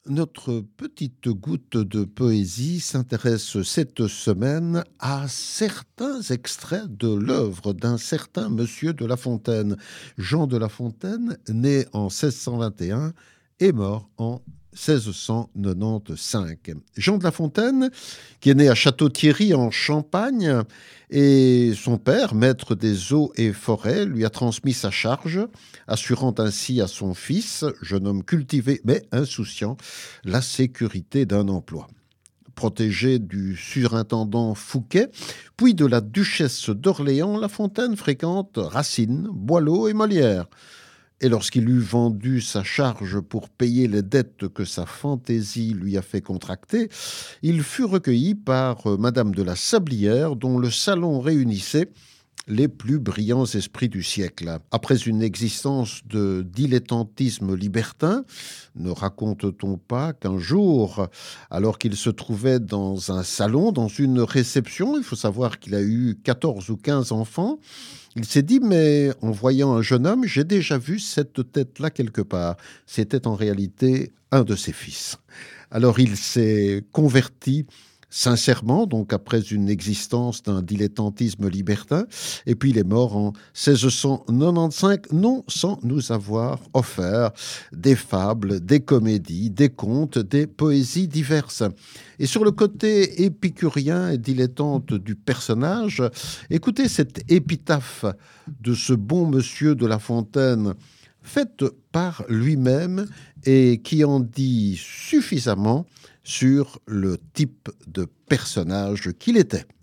Notre petite goutte de poésie s'intéresse cette semaine à certains extraits de l'œuvre d'un certain Monsieur de La Fontaine. Jean de La Fontaine, né en 1621 et mort en 1695. Jean de La Fontaine, qui est né à Château-Thierry en Champagne, et son père, maître des eaux et forêts, lui a transmis sa charge, assurant ainsi à son fils, jeune homme cultivé mais insouciant, la sécurité d'un emploi. Protégé du surintendant Fouquet, puis de la duchesse d'Orléans, La Fontaine fréquente Racine, Boileau et Molière. Et lorsqu'il eut vendu sa charge pour payer les dettes que sa fantaisie lui a fait contracter, il fut recueilli par Madame de la Sablière, dont le salon réunissait les plus brillants esprits du siècle. Après une existence de dilettantisme libertin, ne raconte-t-on pas qu'un jour, alors qu'il se trouvait dans un salon, dans une réception, il faut savoir qu'il a eu 14 ou 15 enfants, il s'est dit, mais en voyant un jeune homme, j'ai déjà vu cette tête-là quelque part. C'était en réalité un de ses fils. Alors il s'est converti sincèrement, donc après une existence d'un dilettantisme libertin, et puis il est mort en 1695, non sans nous avoir offert des fables, des comédies, des contes, des poésies diverses. Et sur le côté épicurien et dilettante du personnage, écoutez cette épitaphe de ce bon monsieur de La Fontaine, faite par lui-même et qui en dit suffisamment sur le type de personnage qu'il était.